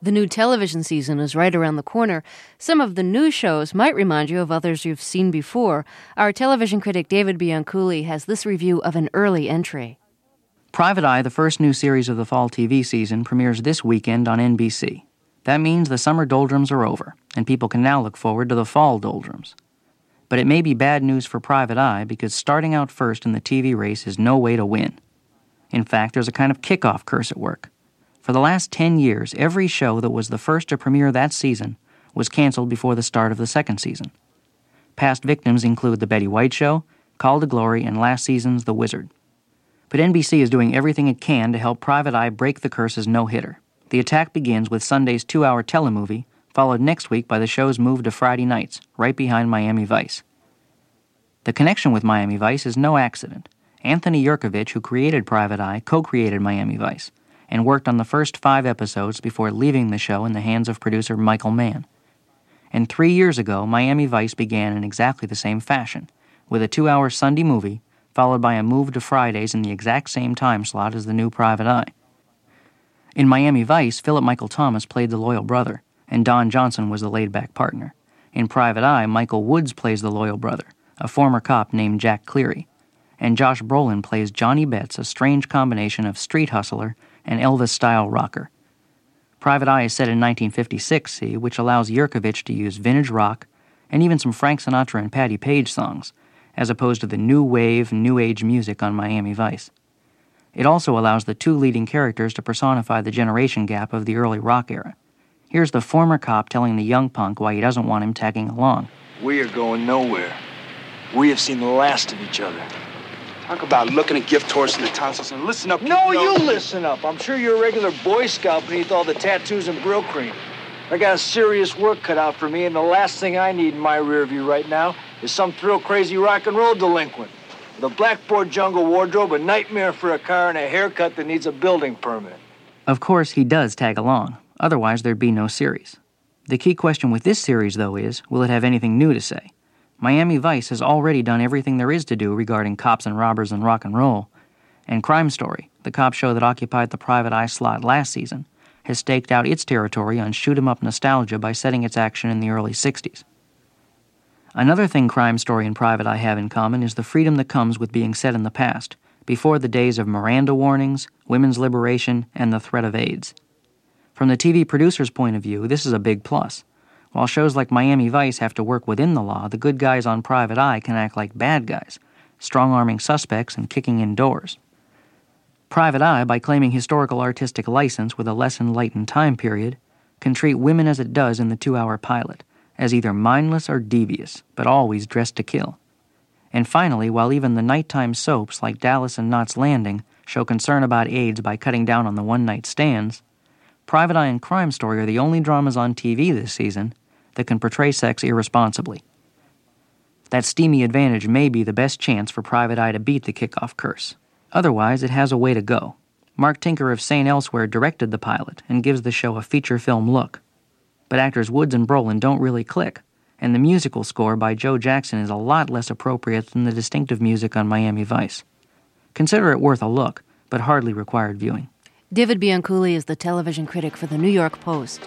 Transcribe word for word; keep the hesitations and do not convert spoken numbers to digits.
The new television season is right around the corner. Some of the new shows might remind you of others you've seen before. Our television critic David Bianculli has this review of an early entry. Private Eye, the first new series of the fall T V season, premieres this weekend on N B C. That means the summer doldrums are over, and people can now look forward to the fall doldrums. But it may be bad news for Private Eye because starting out first in the T V race is no way to win. In fact, there's a kind of kickoff curse at work. For the last ten years, every show that was the first to premiere that season was canceled before the start of the second season. Past victims include The Betty White Show, Call to Glory, and last season's The Wizard. But N B C is doing everything it can to help Private Eye break the curse's no-hitter. The attack begins with Sunday's two-hour telemovie, followed next week by the show's move to Friday nights, right behind Miami Vice. The connection with Miami Vice is no accident. Anthony Yerkovich, who created Private Eye, co-created Miami Vice, and worked on the first five episodes before leaving the show in the hands of producer Michael Mann. And three years ago, Miami Vice began in exactly the same fashion, with a two-hour Sunday movie, followed by a move to Fridays in the exact same time slot as the new Private Eye. In Miami Vice, Philip Michael Thomas played the loyal brother, and Don Johnson was the laid-back partner. In Private Eye, Michael Woods plays the loyal brother, a former cop named Jack Cleary, and Josh Brolin plays Johnny Betts, a strange combination of street hustler and Elvis-style rocker. Private Eye is set in nineteen fifty-six, see, which allows Yerkovich to use vintage rock and even some Frank Sinatra and Patti Page songs, as opposed to the new wave, new age music on Miami Vice. It also allows the two leading characters to personify the generation gap of the early rock era. Here's the former cop telling the young punk why he doesn't want him tagging along. We are going nowhere. We have seen the last of each other. Talk about looking a gift horse in the tonsils and listen up. No, you listen up. I'm sure you're a regular Boy Scout beneath all the tattoos and grill cream. I got serious work cut out for me, and the last thing I need in my rear view right now is some thrill-crazy rock and roll delinquent with a blackboard jungle wardrobe, a nightmare for a car, and a haircut that needs a building permit. Of course, he does tag along. Otherwise, there'd be no series. The key question with this series, though, is, will it have anything new to say? Miami Vice has already done everything there is to do regarding cops and robbers and rock and roll, and Crime Story, the cop show that occupied the Private Eye slot last season, has staked out its territory on shoot-'em-up nostalgia by setting its action in the early sixties. Another thing Crime Story and Private Eye have in common is the freedom that comes with being set in the past, before the days of Miranda warnings, women's liberation, and the threat of AIDS. From the T V producer's point of view, this is a big plus. While shows like Miami Vice have to work within the law, the good guys on Private Eye can act like bad guys, strong-arming suspects and kicking in doors. Private Eye, by claiming historical artistic license with a less enlightened time period, can treat women as it does in the two-hour pilot, as either mindless or devious, but always dressed to kill. And finally, while even the nighttime soaps like Dallas and Knots Landing show concern about AIDS by cutting down on the one-night stands, Private Eye and Crime Story are the only dramas on T V this season that can portray sex irresponsibly. That steamy advantage may be the best chance for Private Eye to beat the kickoff curse. Otherwise, it has a way to go. Mark Tinker of Saint Elsewhere directed the pilot and gives the show a feature film look. But actors Woods and Brolin don't really click, and the musical score by Joe Jackson is a lot less appropriate than the distinctive music on Miami Vice. Consider it worth a look, but hardly required viewing. David Bianculli is the television critic for the New York Post.